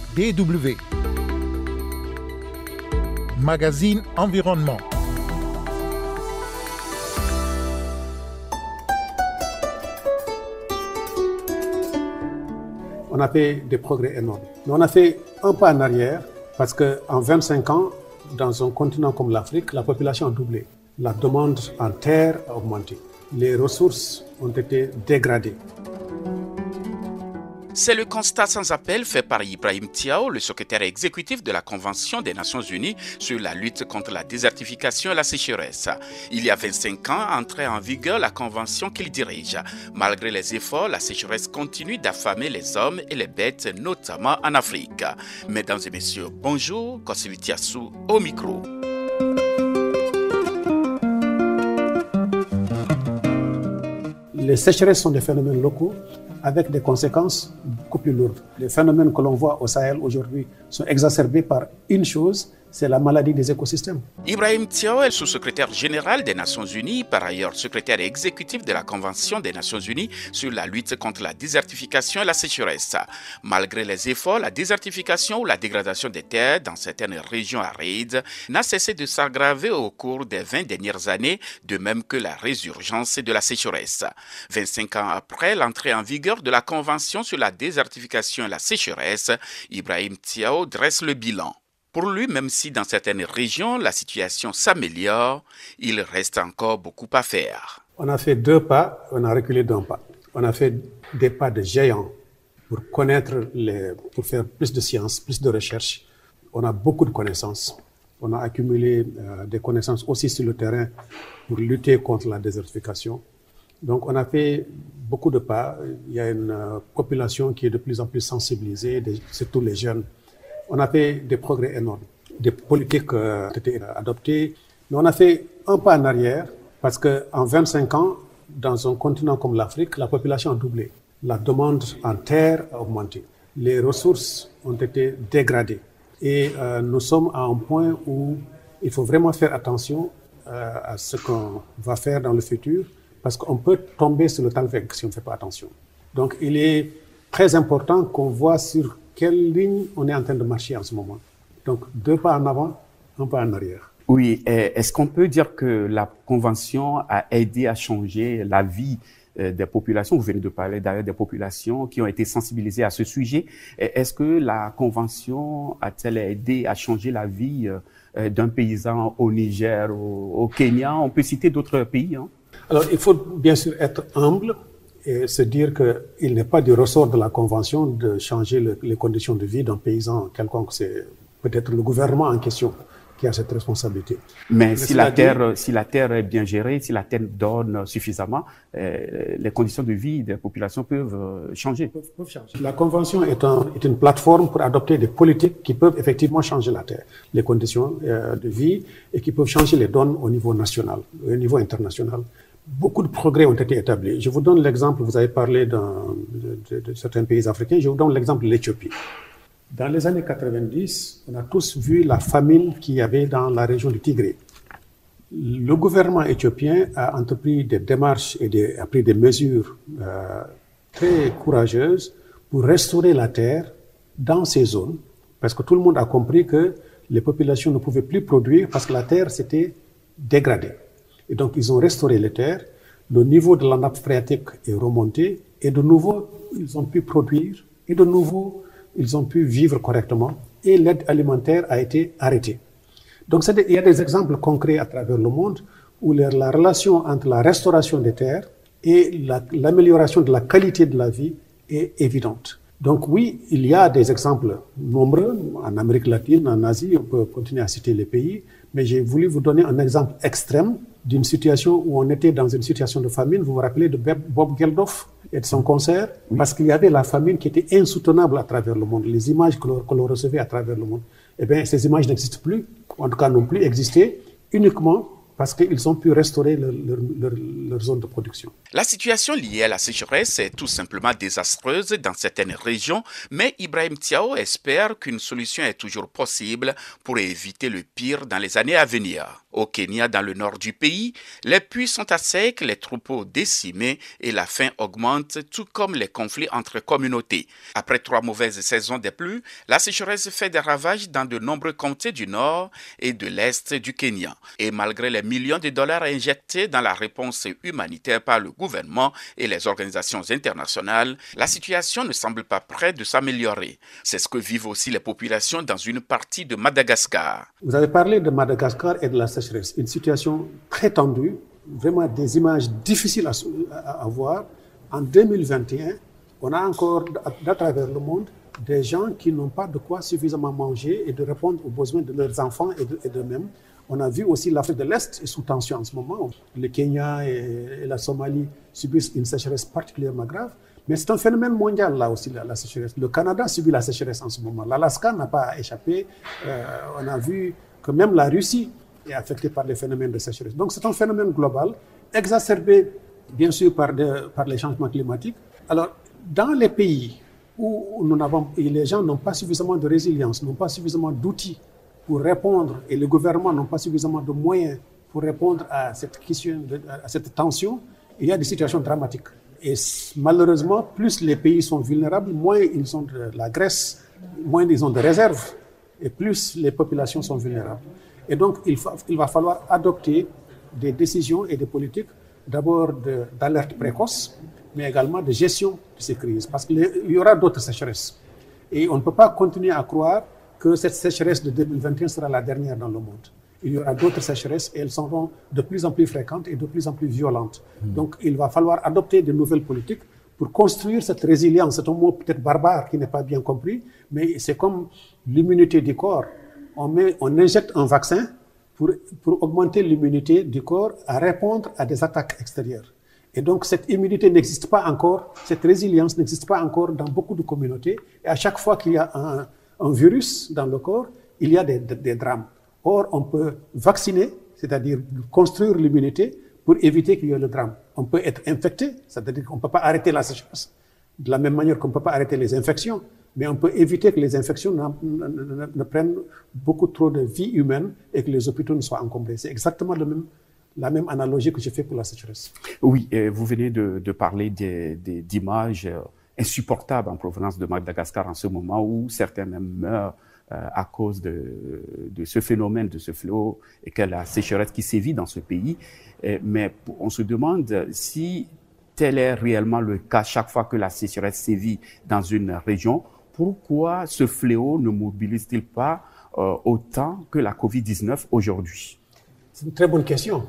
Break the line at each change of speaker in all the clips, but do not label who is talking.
DW. Magazine Environnement.
On a fait des progrès énormes. Mais on a fait un pas en arrière parce qu'en 25 ans, dans un continent comme l'Afrique, la population a doublé. La demande en terre a augmenté. Les ressources ont été dégradées.
C'est le constat sans appel fait par Ibrahim Thiaw, le secrétaire exécutif de la Convention des Nations Unies sur la lutte contre la désertification et la sécheresse. Il y a 25 ans, entrait en vigueur la convention qu'il dirige. Malgré les efforts, la sécheresse continue d'affamer les hommes et les bêtes, notamment en Afrique. Mesdames et messieurs, bonjour, Kosili Tiassou au micro.
Les sécheresses sont des phénomènes locaux avec des conséquences beaucoup plus lourdes. Les phénomènes que l'on voit au Sahel aujourd'hui sont exacerbés par une chose, c'est la maladie des écosystèmes.
Ibrahim Thiaw est sous-secrétaire général des Nations Unies, par ailleurs secrétaire exécutif de la Convention des Nations Unies sur la lutte contre la désertification et la sécheresse. Malgré les efforts, la désertification ou la dégradation des terres dans certaines régions arides n'a cessé de s'aggraver au cours des 20 dernières années, de même que la résurgence de la sécheresse. 25 ans après l'entrée en vigueur de la Convention sur la désertification et la sécheresse, Ibrahim Thiaw dresse le bilan. Pour lui, même si dans certaines régions la situation s'améliore, il reste encore beaucoup à faire.
On a fait 2 pas, on a reculé d'1 pas. On a fait des pas de géants pour pour faire plus de sciences, plus de recherche. On a beaucoup de connaissances. On a accumulé des connaissances aussi sur le terrain pour lutter contre la désertification. Donc on a fait beaucoup de pas. Il y a une population qui est de plus en plus sensibilisée, surtout les jeunes. On a fait des progrès énormes. Des politiques ont été adoptées. Mais on a fait un pas en arrière parce qu'en 25 ans, dans un continent comme l'Afrique, la population a doublé. La demande en terre a augmenté. Les ressources ont été dégradées. Et nous sommes à un point où il faut vraiment faire attention à ce qu'on va faire dans le futur parce qu'on peut tomber sur le talweg si on ne fait pas attention. Donc il est très important qu'on voit sur quelle ligne on est en train de marcher en ce moment. Donc 2 pas en avant, 1 pas en arrière.
Oui, est-ce qu'on peut dire que la Convention a aidé à changer la vie des populations? Vous venez de parler d'ailleurs des populations qui ont été sensibilisées à ce sujet. Est-ce que la Convention a-t-elle aidé à changer la vie d'un paysan au Niger, au Kenya? On peut citer d'autres pays, hein?
Alors il faut bien sûr être humble et se dire qu'il n'est pas du ressort de la Convention de changer les conditions de vie d'un paysan quelconque. C'est peut-être le gouvernement en question qui a cette responsabilité.
Mais si la terre est bien gérée, si la terre donne suffisamment, les conditions de vie des populations peuvent changer.
Peuvent changer. La Convention est une plateforme pour adopter des politiques qui peuvent effectivement changer la terre, les conditions de vie et qui peuvent changer les donnes au niveau national, au niveau international. Beaucoup de progrès ont été établis. Je vous donne l'exemple, vous avez parlé de certains pays africains, je vous donne l'exemple de l'Éthiopie. Dans les années 90, on a tous vu la famine qu'il y avait dans la région du Tigré. Le gouvernement éthiopien a entrepris des démarches et a pris des mesures très courageuses pour restaurer la terre dans ces zones, parce que tout le monde a compris que les populations ne pouvaient plus produire parce que la terre s'était dégradée. Et donc, ils ont restauré les terres, le niveau de la nappe phréatique est remonté, et de nouveau, ils ont pu produire, et de nouveau, ils ont pu vivre correctement, et l'aide alimentaire a été arrêtée. Donc, il y a des exemples concrets à travers le monde où la relation entre la restauration des terres et l'amélioration de la qualité de la vie est évidente. Donc oui, il y a des exemples nombreux, en Amérique latine, en Asie, on peut continuer à citer les pays, mais j'ai voulu vous donner un exemple extrême d'une situation où on était dans une situation de famine. Vous vous rappelez de Bob Geldof et de son concert? Oui. Parce qu'il y avait la famine qui était insoutenable à travers le monde. Les images que l'on recevait à travers le monde, eh bien, ces images n'existent plus, en tout cas n'ont plus existé, uniquement parce qu'ils ont pu restaurer leur zone de production.
La situation liée à la sécheresse est tout simplement désastreuse dans certaines régions, mais Ibrahim Thiaw espère qu'une solution est toujours possible pour éviter le pire dans les années à venir. Au Kenya, dans le nord du pays, les puits sont à sec, les troupeaux décimés et la faim augmente, tout comme les conflits entre communautés. Après 3 mauvaises saisons des pluies, la sécheresse fait des ravages dans de nombreux comtés du nord et de l'est du Kenya. Et malgré les millions de dollars injectés dans la réponse humanitaire par le gouvernement et les organisations internationales, la situation ne semble pas prête de s'améliorer. C'est ce que vivent aussi les populations dans une partie de Madagascar.
Vous avez parlé de Madagascar et de la sécheresse, une situation très tendue, vraiment des images difficiles à voir. En 2021, on a encore à travers le monde des gens qui n'ont pas de quoi suffisamment manger et de répondre aux besoins de leurs enfants et d'eux-mêmes. On a vu aussi l'Afrique de l'Est est sous tension en ce moment. Le Kenya et la Somalie subissent une sécheresse particulièrement grave. Mais c'est un phénomène mondial, là aussi, la sécheresse. Le Canada subit la sécheresse en ce moment. L'Alaska n'a pas échappé. On a vu que même la Russie est affectée par les phénomènes de sécheresse. Donc c'est un phénomène global, exacerbé, bien sûr, par les changements climatiques. Alors, dans les pays où les gens n'ont pas suffisamment de résilience, n'ont pas suffisamment d'outils pour répondre, et les gouvernements n'ont pas suffisamment de moyens pour répondre à cette question, à cette tension, il y a des situations dramatiques. Et malheureusement, plus les pays sont vulnérables, moins ils ont de la graisse, moins ils ont de réserves, et plus les populations sont vulnérables. Et donc, il va falloir adopter des décisions et des politiques, d'abord d'alerte précoce, mais également de gestion de ces crises, parce qu'il y aura d'autres sécheresses. Et on ne peut pas continuer à croire que cette sécheresse de 2021 sera la dernière dans le monde. Il y aura d'autres sécheresses et elles seront de plus en plus fréquentes et de plus en plus violentes. Donc, il va falloir adopter de nouvelles politiques pour construire cette résilience. C'est un mot peut-être barbare qui n'est pas bien compris, mais c'est comme l'immunité du corps. On injecte un vaccin pour augmenter l'immunité du corps à répondre à des attaques extérieures. Et donc, cette immunité n'existe pas encore, cette résilience n'existe pas encore dans beaucoup de communautés. Et à chaque fois qu'il y a un virus dans le corps, il y a des drames. Or, on peut vacciner, c'est-à-dire construire l'immunité pour éviter qu'il y ait le drame. On peut être infecté, c'est-à-dire qu'on ne peut pas arrêter la sécheresse. De la même manière qu'on ne peut pas arrêter les infections, mais on peut éviter que les infections ne prennent beaucoup trop de vie humaine et que les hôpitaux ne soient encombrés. C'est exactement la même analogie que j'ai fait pour la sécheresse.
Oui, vous venez de parler d'images insupportables en provenance de Madagascar en ce moment où certains même meurent à cause de ce phénomène, de ce fléau et que la sécheresse qui sévit dans ce pays. Mais on se demande si tel est réellement le cas chaque fois que la sécheresse sévit dans une région, pourquoi ce fléau ne mobilise-t-il pas autant que la COVID-19 aujourd'hui?
C'est une très bonne question.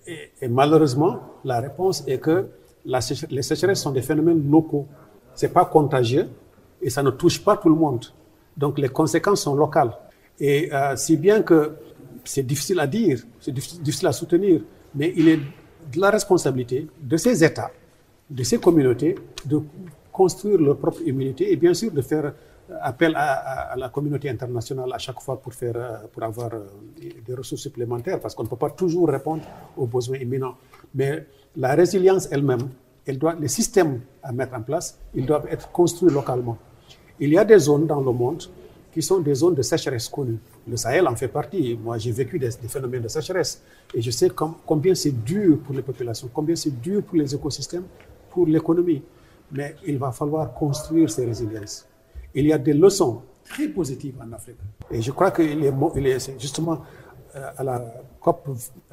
Et malheureusement, la réponse est que les sécheresses sont des phénomènes locaux. Ce n'est pas contagieux et ça ne touche pas tout le monde. Donc les conséquences sont locales. Et si bien que c'est difficile à dire, c'est difficile à soutenir, mais il est de la responsabilité de ces États, de ces communautés, de construire leur propre immunité et bien sûr de faire appel à la communauté internationale à chaque fois pour avoir des ressources supplémentaires, parce qu'on ne peut pas toujours répondre aux besoins imminents. Mais la résilience elle-même, les systèmes à mettre en place, ils doivent être construits localement. Il y a des zones dans le monde qui sont des zones de sécheresse connues. Le Sahel en fait partie. Moi, j'ai vécu des phénomènes de sécheresse et je sais combien c'est dur pour les populations, combien c'est dur pour les écosystèmes, pour l'économie. Mais il va falloir construire ces résiliences. Il y a des leçons très positives en Afrique. Et je crois qu'il est justement à la COP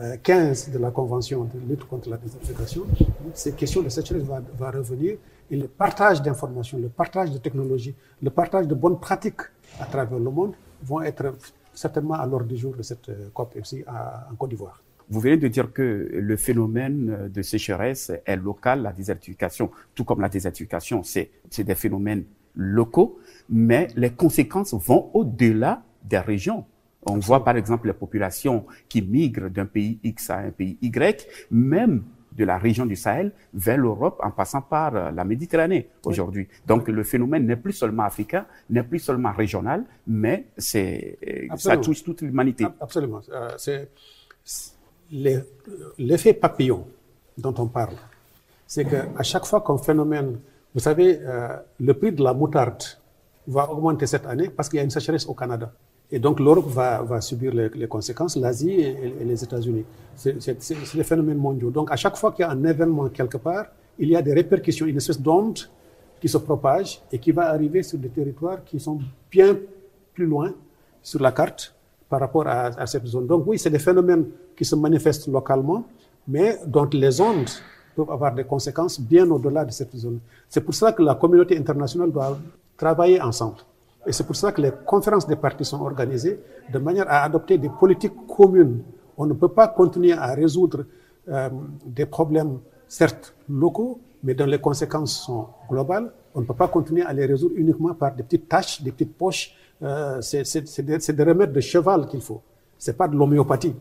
15 de la Convention de lutte contre la désertification, ces questions de sécheresse va revenir. Et le partage d'informations, le partage de technologies, le partage de bonnes pratiques à travers le monde vont être certainement à l'ordre du jour de cette COP aussi en Côte d'Ivoire.
Vous venez de dire que le phénomène de sécheresse est local, la désertification, tout comme la désertification, c'est des phénomènes locaux, mais les conséquences vont au-delà des régions. On voit par exemple les populations qui migrent d'un pays X à un pays Y, même de la région du Sahel vers l'Europe en passant par la Méditerranée aujourd'hui. Donc le phénomène n'est plus seulement africain, n'est plus seulement régional, mais ça touche toute l'humanité.
Absolument. l'effet papillon dont on parle, c'est qu'à chaque fois qu'un phénomène, vous savez, le prix de la moutarde va augmenter cette année parce qu'il y a une sécheresse au Canada. Et donc l'Europe va subir les conséquences, l'Asie et les États-Unis. C'est des phénomènes mondiaux. Donc à chaque fois qu'il y a un événement quelque part, il y a des répercussions, une espèce d'onde qui se propage et qui va arriver sur des territoires qui sont bien plus loin sur la carte par rapport à cette zone. Donc oui, c'est des phénomènes qui se manifestent localement, mais dont les ondes peuvent avoir des conséquences bien au-delà de cette zone. C'est pour ça que la communauté internationale doit travailler ensemble. Et c'est pour ça que les conférences des parties sont organisées de manière à adopter des politiques communes. On ne peut pas continuer à résoudre des problèmes, certes locaux, mais dont les conséquences sont globales. On ne peut pas continuer à les résoudre uniquement par des petites tâches, des petites poches. C'est des remèdes de cheval qu'il faut. Ce n'est pas de l'homéopathie.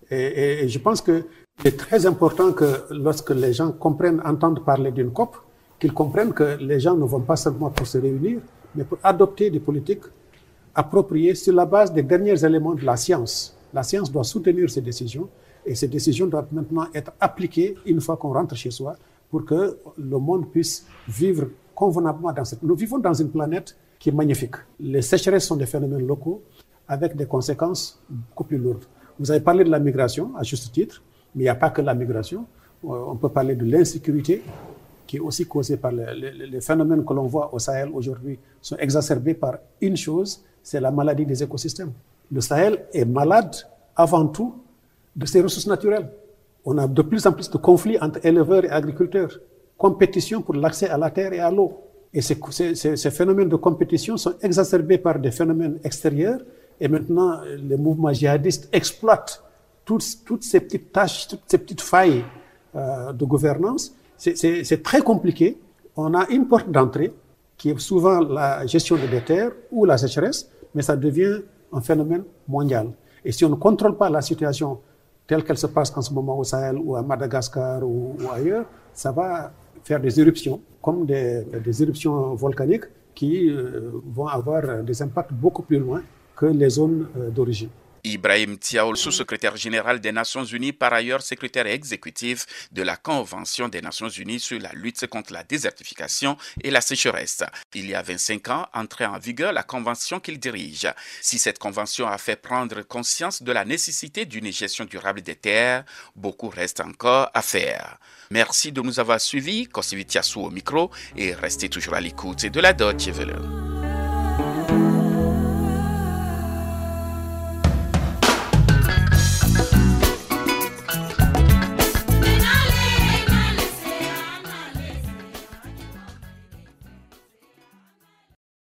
Et je pense que c'est très important que lorsque les gens entendent parler d'une COP, qu'ils comprennent que les gens ne vont pas seulement pour se réunir, mais pour adopter des politiques appropriées sur la base des derniers éléments de la science. La science doit soutenir ces décisions et ces décisions doivent maintenant être appliquées une fois qu'on rentre chez soi pour que le monde puisse vivre convenablement dans cette... Nous vivons dans une planète qui est magnifique. Les sécheresses sont des phénomènes locaux avec des conséquences beaucoup plus lourdes. Vous avez parlé de la migration, à juste titre, mais il n'y a pas que la migration. On peut parler de l'insécurité, qui est aussi causée par les phénomènes que l'on voit au Sahel aujourd'hui, sont exacerbés par une chose, c'est la maladie des écosystèmes. Le Sahel est malade avant tout de ses ressources naturelles. On a de plus en plus de conflits entre éleveurs et agriculteurs, compétition pour l'accès à la terre et à l'eau. Et ces phénomènes de compétition sont exacerbés par des phénomènes extérieurs. Et maintenant, les mouvements djihadistes exploitent toutes ces petites tâches, toutes ces petites failles de gouvernance. C'est très compliqué. On a une porte d'entrée qui est souvent la gestion des terres ou la sécheresse, mais ça devient un phénomène mondial. Et si on ne contrôle pas la situation telle qu'elle se passe en ce moment au Sahel ou à Madagascar ou ailleurs, ça va faire des éruptions, comme des éruptions volcaniques qui vont avoir des impacts beaucoup plus loin que les zones d'origine.
Ibrahim Thiaw, sous-secrétaire général des Nations Unies, par ailleurs secrétaire exécutif de la Convention des Nations Unies sur la lutte contre la désertification et la sécheresse. Il y a 25 ans, entrait en vigueur la convention qu'il dirige. Si cette convention a fait prendre conscience de la nécessité d'une gestion durable des terres, beaucoup reste encore à faire. Merci de nous avoir suivis. Kosivit Yassou au micro et restez toujours à l'écoute de la Deutsche Welle.